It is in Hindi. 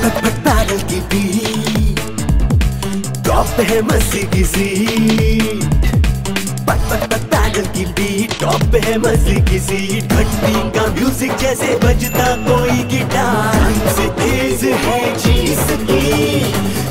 पट पट पैडल की बीट, टॉप पे है मस्ती की सीट। पट पट पट पैडल की बीट, टॉप पे है मस्ती की सीट। घंटी का म्यूजिक जैसे बजता कोई गिटार, से तेज है चीज की